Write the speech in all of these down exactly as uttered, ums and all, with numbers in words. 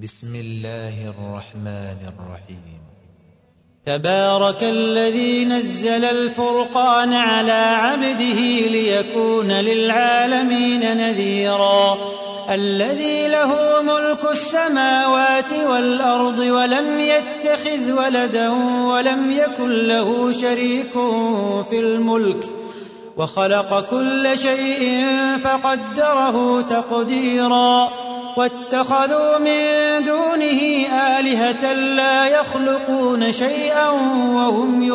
بسم الله الرحمن الرحيم. تبارك الذي نزل الفرقان على عبده ليكون للعالمين نذيرا الذي له ملك السماوات والأرض ولم يتخذ ولدا ولم يكن له شريك في الملك وخلق كل شيء فقدره تقديرا واتخذوا من دونه آلهة لا يخلقون شيئا وهم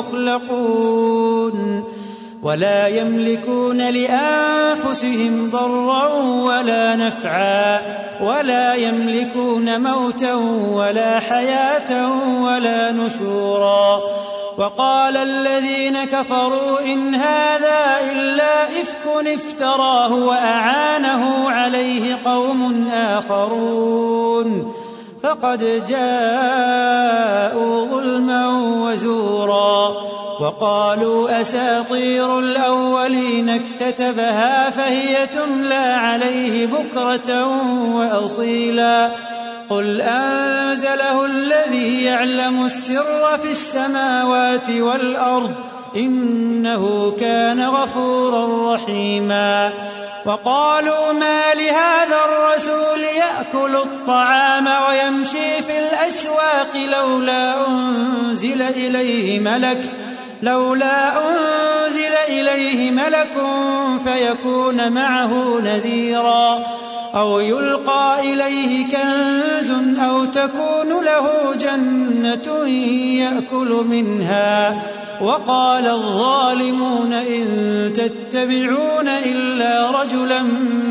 يخلقون ولا يملكون لأنفسهم ضرا ولا نفعا ولا يملكون موتا ولا حياة ولا نشورا وقال الذين كفروا إن هذا إلا إفك افتراه وأعانه عليه قوم آخرون فقد جاءوا ظلما وزورا وقالوا أساطير الأولين اكتتبها فهي تملى عليه بكرة وأصيلا قل أنزله الذي يعلم السر في السماوات والأرض إنه كان غفورا رحيما وقالوا ما لهذا الرسول يأكل الطعام ويمشي في الأسواق لولا أنزل إليه ملك لولا أنزل إليه ملك فيكون معه نذيرا أو يلقى إليه كنز أو تكون له جنة يأكل منها وقال الظالمون إن تتبعون إلا رجلا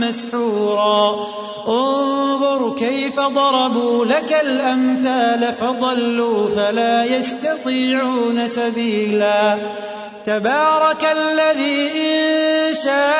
مسحورا انظر كيف ضربوا لك الأمثال فضلوا فلا يستطيعون سبيلا تبارك الذي إن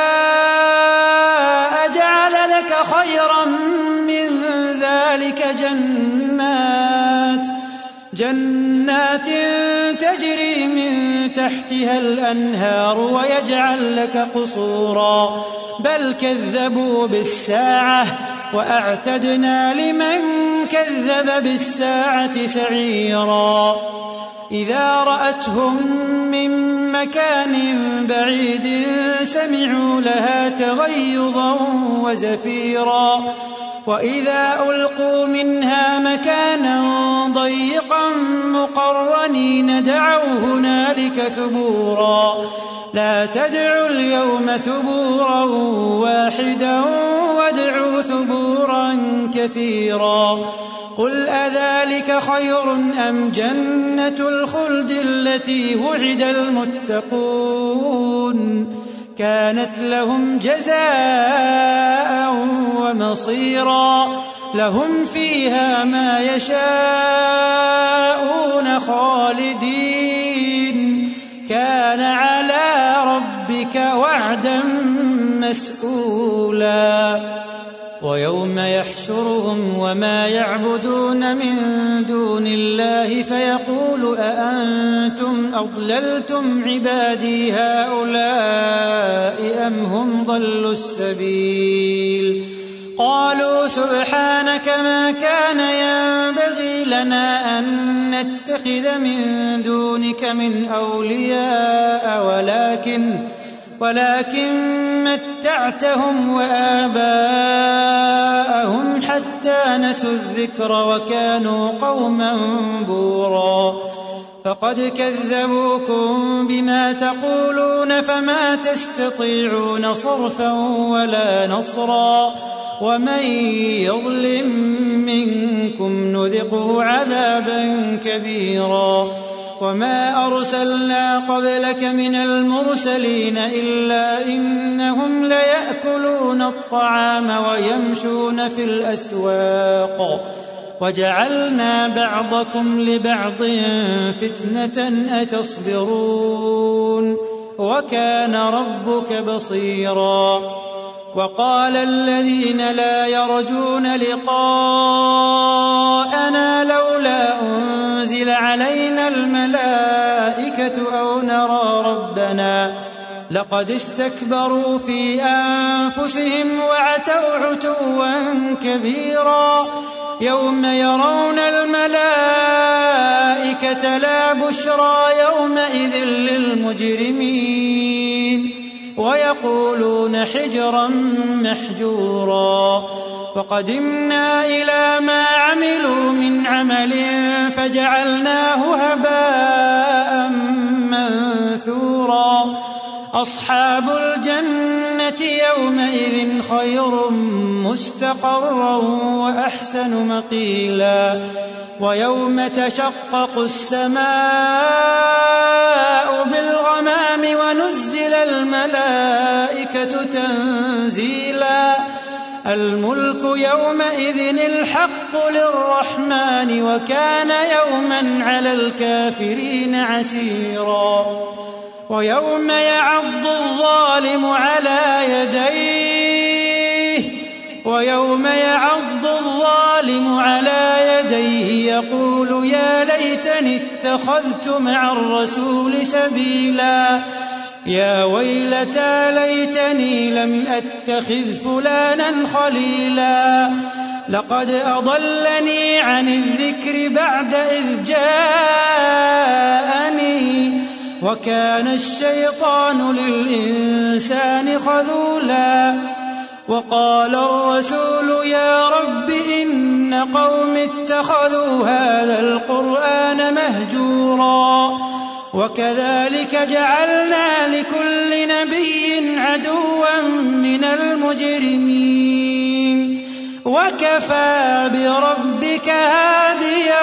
شاء جعل لك خيرا من ذلك جنات جنات تجري من تحتها الأنهار ويجعل لك قصورا بل كذبوا بالساعة وأعتدنا لمن كذب بالساعة سعيرا إذا رأتهم من مكان بعيد سمعوا لها تغيظا وزفيرا وإذا ألقوا منها مكانا ضيقا مقرنين دعوا هنالك ثبورا لا تدعوا اليوم ثبورا واحدا وادعوا ثبورا كثيرا قل أذلك خير أم جنة الخلد التي وعد المتقون كانت لهم جزاء ومصيرا لهم فيها ما يشاءون خالدين كان على ربك وعدا مسئولا ويوم يحشرهم وما يعبدون من دون الله فيقول أأنتم أضللتم عبادي هؤلاء أم هم ضلوا السبيل قالوا سبحانك ما كان ينبغي لنا أن نتخذ من دونك من أولياء ولكن ولكن متعتهم وآباءهم حتى نسوا الذكر وكانوا قوما بورا فقد كذبوكم بما تقولون فما تستطيعون صرفا ولا نصرا ومن يظلم منكم نذقه عذابا كبيرا وما أرسلنا قبلك من المرسلين إلا إنهم ليأكلون الطعام ويمشون في الأسواق وجعلنا بعضكم لبعض فتنة أتصبرون وكان ربك بصيرا وقال الذين لا يرجون لقاءنا لولا أنزل علينا الملائكة أو نرى ربنا لقد استكبروا في أنفسهم وعتوا عتوا كبيرا يوم يرون الملائكة لا بشرى يومئذ للمجرمين ويقولون حجرا محجورا وقدمنا إلى ما عملوا من عمل فجعلناه هباء منثورا أصحاب الجنة يومئذ خير مستقرا وأحسن مقيلا ويوم تشقق السماء بالغمام ونزل الملائكة تنزيلا الملك يومئذ الحق للرحمن وكان يوما على الكافرين عسيرا ويوم يعض الظالم على يديه ويوم يعض الظالم على يديه يقول يا ليتني اتخذت مع الرسول سبيلا يا ويلتى ليتني لم أتخذ فلانا خليلا لقد أضلني عن الذكر بعد إذ جاءني وكان الشيطان للإنسان خذولا وقال الرسول يا رب إن قوم اتخذوا هذا القرآن مهجورا وكذلك جعلنا لكل نبي عدوا من المجرمين وكفى بربك هاديا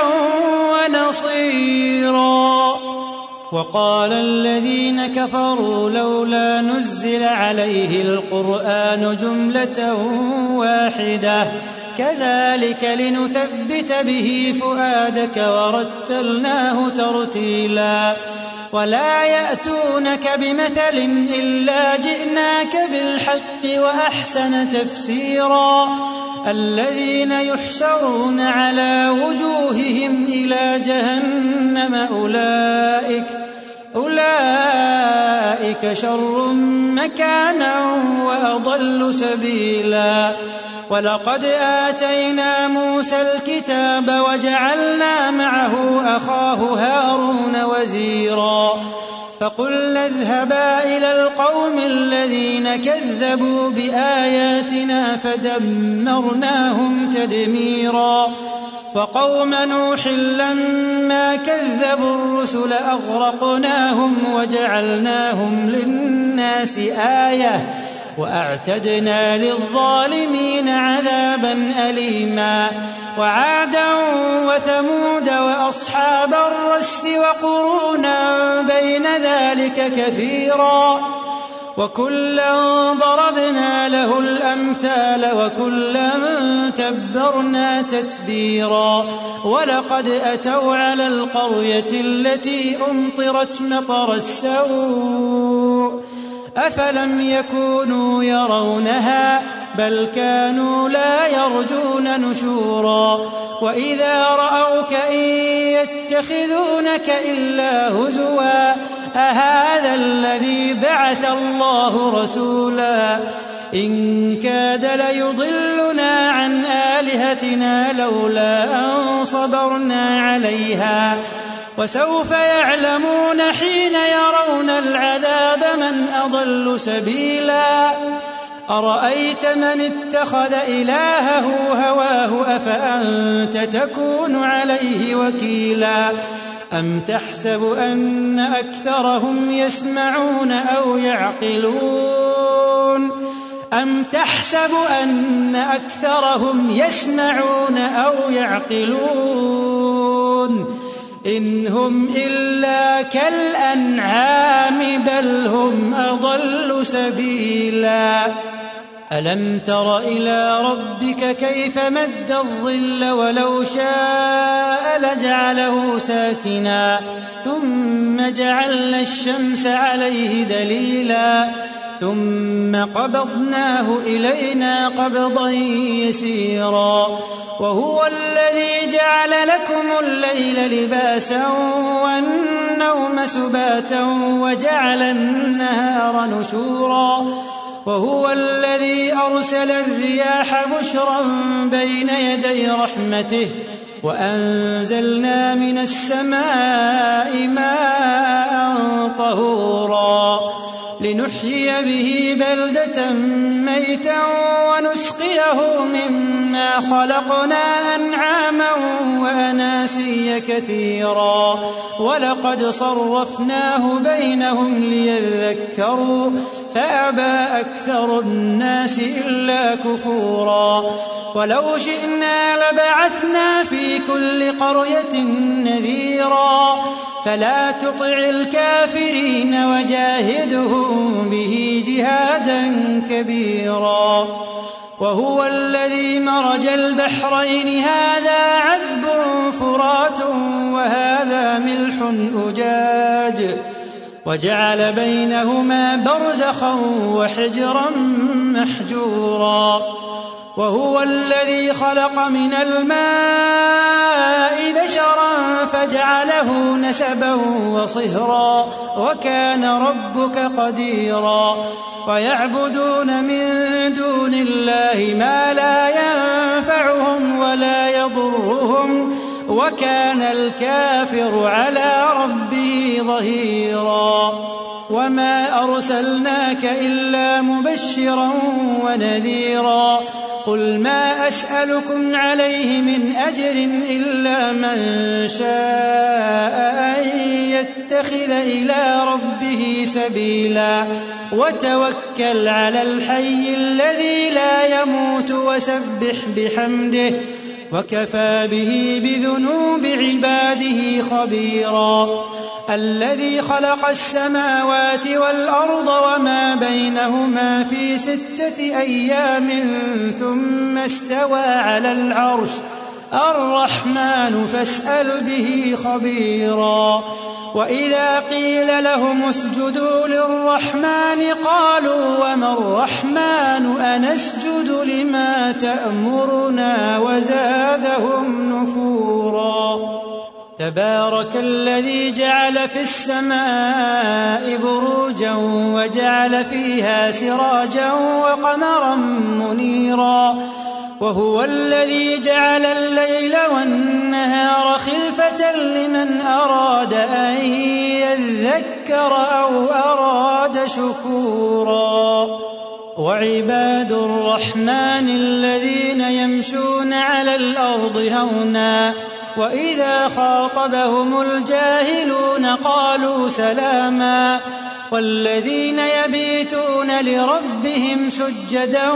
ونصيرا وقال الذين كفروا لولا نزل عليه القرآن جملة واحدة كذلك لنثبت به فؤادك ورتلناه ترتيلا ولا يأتونك بمثل إلا جئناك بالحق وأحسن تفسيرا الذين يحشرون على وجوههم إلى جهنم أولئك أولئك شر مكانا وأضل سبيلا ولقد آتينا موسى الكتاب وجعلنا معه أخاه هارون وزيرا فقلنا اذهبا إلى القوم الذين كذبوا بآياتنا فدمرناهم تدميرا وقوم نوح لما كذبوا الرسل أغرقناهم وجعلناهم للناس آية وأعتدنا للظالمين عذابا أليما وعادا وثمود وأصحاب الرس وقرونا بين ذلك كثيرا وكلا ضربنا له الأمثال وكلا تبرنا تتبيرا ولقد أتوا على القرية التي أمطرت مطر السوء أفلم يكونوا يرونها بل كانوا لا يرجون نشورا وإذا رأوك إن يتخذونك إلا هزوا أهذا الذي بعث الله رسولا إن كاد ليضلنا عن آلهتنا لولا أن صبرنا عليها وسوف يعلمون حين يرون العذاب من أضل سبيلا أرأيت من اتخذ إلهه هواه أفأنت تكون عليه وكيلا أم تحسب أن أكثرهم يسمعون أو يعقلون أم تحسب أن أكثرهم يسمعون أو يعقلون إن هم إلا كالأنعام بل هم أضل سبيلا ألم تر إلى ربك كيف مد الظل ولو شاء لجعله ساكنا ثم جعلنا الشمس عليه دليلا ثم قبضناه إلينا قبضا يسيرا وهو الذي جعل لكم الليل لباسا والنوم سباتا وجعل النهار نشورا وهو الذي أرسل الرياح بشرا بين يدي رحمته وأنزلنا من السماء ماء طهورا لنحيي به بلدة ميتا ونسقيه مما خلقنا أنعاما وأناسيا كثيرا ولقد صرفناه بينهم ليذكروا فأبى أكثر الناس إلا كفورا ولو شئنا لبعثنا في كل قرية نذيرا فلا تطع الكافرين وجاهدهم به جهادا كبيرا وهو الذي مرج البحرين هذا عذب فرات وهذا ملح أجاج وجعل بينهما برزخا وحجرا محجورا وهو الذي خلق من الماء بشرا فجعله نسبا وصهرا وكان ربك قديرا ويعبدون من دون الله ما لا ينفعهم ولا يضرهم وكان الكافر على ربه ظهيرا وما أرسلناك إلا مبشرا ونذيرا قل ما أسألكم عليه من أجر إلا من شاء أن يتخذ إلى ربه سبيلا وتوكل على الحي الذي لا يموت وسبح بحمده وكفى به بذنوب عباده خبيرا الذي خلق السماوات والأرض وما بينهما في ستة أيام ثم استوى على العرش الرحمن فاسأل به خبيرا وإذا قيل لهم اسجدوا للرحمن قالوا وما الرحمن أنسجد لما تأمرنا وزادهم نفورا تبارك الذي جعل في السماء بروجا وجعل فيها سراجا وقمرا منيرا وهو الذي جعل الليل والنهار خلفة لمن أراد أن يذكر أو أراد شكورا وعباد الرحمن الذين يمشون على الأرض هونا وإذا خاطبهم الجاهلون قالوا سلاما والذين يبيتون لربهم سجدا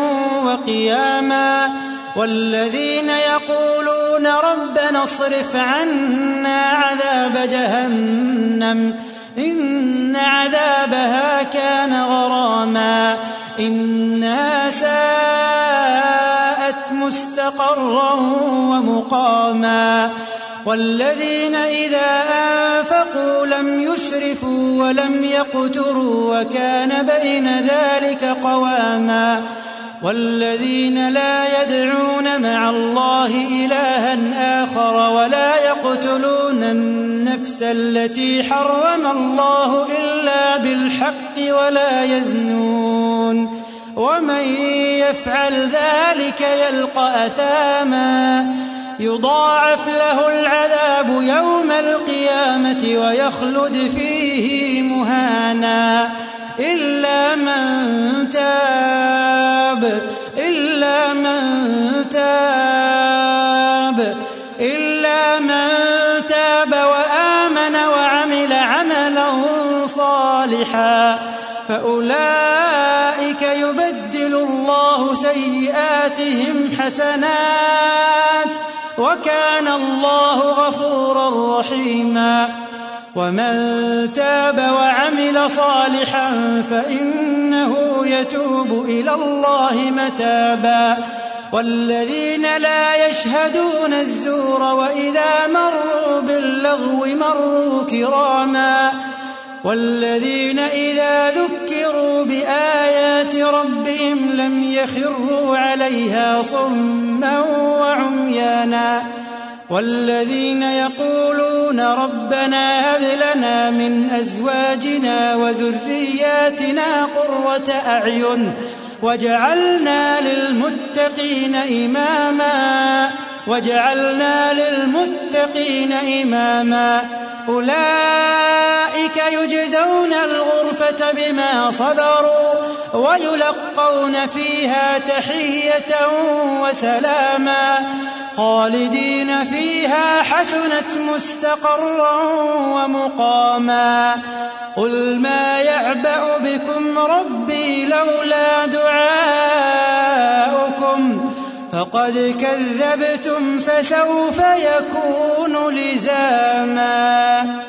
وقياما والذين يقولون ربنا اصرف عنا عذاب جهنم إن عذابها كان غراما إنها ساءت مستقرا ومقاما والذين إذا أنفقوا لم يسرفوا ولم يقتروا وكان بين ذلك قواما والذين لا يدعون مع الله إلها آخر ولا يقتلون النفس التي حرم الله إلا بالحق ولا يزنون ومن يفعل ذلك يلقى أثاما يضاعف له العذاب يوم القيامة ويخلد فيه مهانا إلا من تاب إلا من تاب إلا من تاب وآمن وعمل عملا صالحا فأولئك يبدل الله سيئاتهم حسنات وكان الله غفورا رحيما ومن تاب وعمل صالحا فإنه يتوب إلى الله متابا والذين لا يشهدون الزور وإذا مروا باللغو مروا كراما والذين إذا ذكروا بآيات ربهم لم يخروا عليها صما وعميانا والذين يقولون ربنا هب لنا من أزواجنا وذرياتنا قرة أعين وجعلنا للمتقين إماما وجعلنا للمتقين إماما أولئك يجزون الغرفة بما صبروا ويلقون فيها تحية وسلاما خالدين فيها حسنت مستقرا ومقاما قل ما يعبأ بكم ربي لولا دعاؤكم فقد كذبتم فسوف يكون لزاما.